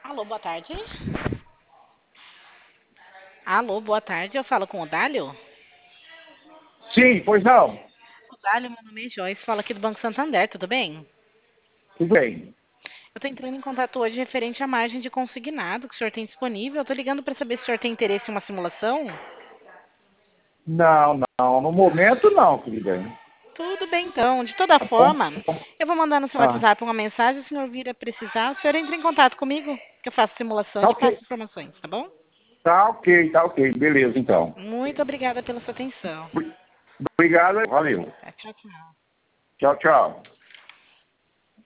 Alô, boa tarde. Alô, boa tarde. Eu falo com o Dálio. Sim, pois não. O Dálio, meu nome é Joyce, falo aqui do Banco Santander, tudo bem? Tudo bem. Eu estou entrando em contato hoje referente à margem de consignado que o senhor tem disponível. Eu estou ligando para saber se o senhor tem interesse em uma simulação. Não, não. No momento, não, querida. Tudo bem, então. De toda Tá bom? forma, eu vou mandar no seu Ah, WhatsApp uma mensagem. Se o senhor vir a precisar, o senhor entra em contato comigo, que eu faço simulação e tá te ok. passo informações, tá bom? Tá ok, tá ok. Beleza, então. Muito obrigada pela sua atenção. Obrigado. Valeu. Tá, tchau, tchau. Tchau, tchau.